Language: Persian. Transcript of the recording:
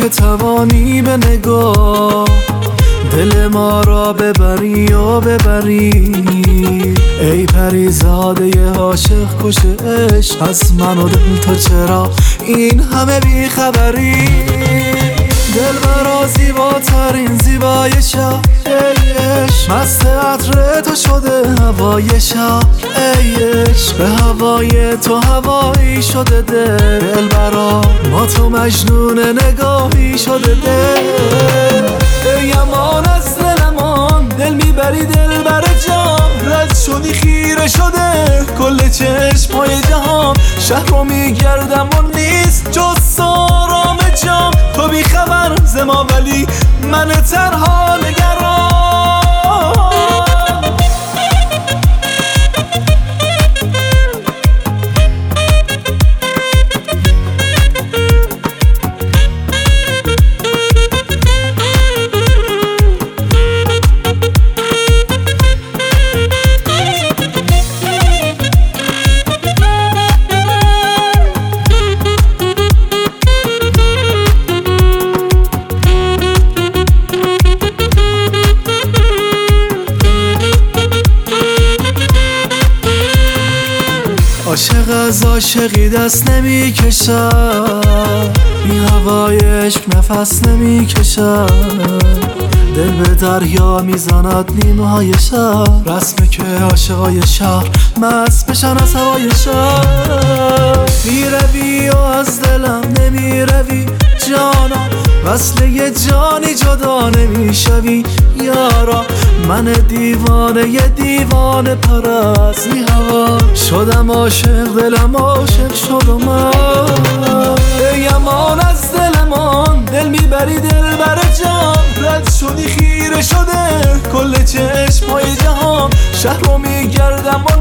که توانی به نگاه دل ما را ببری و ببری. ای پریزاده عاشق کش عشق، از من و دل تو چرا این همه بیخبری؟ دلبرا زیباترین زیبای شب، ای عشق مست عطر تو شده هوای شب، ای عشق به هوای تو هوایی شده دلبرا، ما تو مجنون نگاهی شده دل. ای امان از دلمان، دل میبری دل بر جان، رد شدی خیره شده کل چشمای جهان. شهر رو میگردم و نیست جز سارام جام، تو بی خبر ز ما ولی من تنها نگران. عاشق از عاشقی دست نمی کشد، بی هوای عشق نفس نمی کشد. دل به دریا میزند نیمهای شب، رسمه که عاشقای شهر مست بشن از هوای شب. میروی و از دلم نمیروی جانا، وصله ی جانی جدا نمیشوی یارا. من دیوانه پرست بی هوا شدم عاشق، دلم عاشق شد و من. ای امان از دلمان، دل میبری دل بر جان، رد شدی خیره شده کل چشمای جهان. شهر رو میگردم